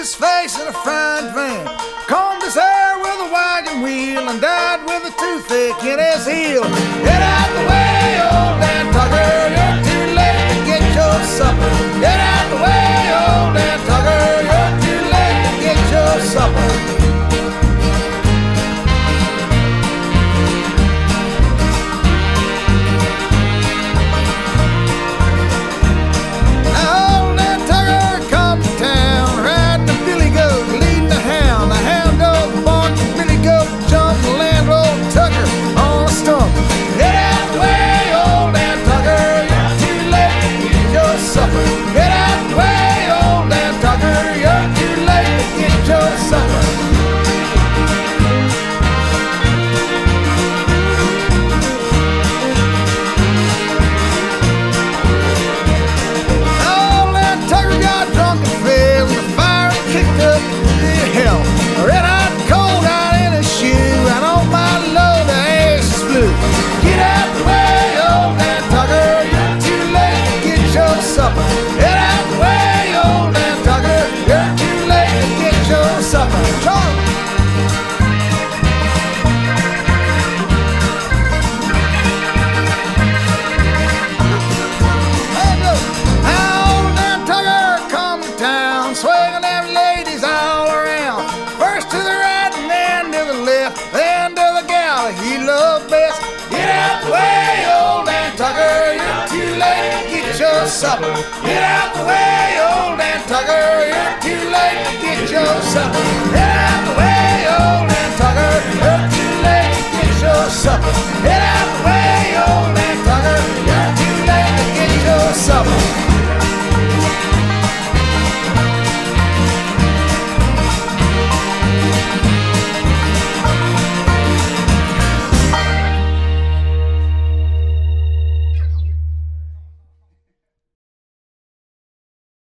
his face in a frying pan, combed his hair with a wagon wheel, and died with a toothache in his heel. Get out the way, old Dan Tucker, you're too late to get your supper. Get out the way, old Dan Tucker, you're too late to get your supper. Swinging them ladies all around, first to the right and then to the left, then to the gal he loved best. Get out the way, old Dan Tucker, you're too late to get your supper. Get out the way, old Dan Tucker, you're too late to get your supper.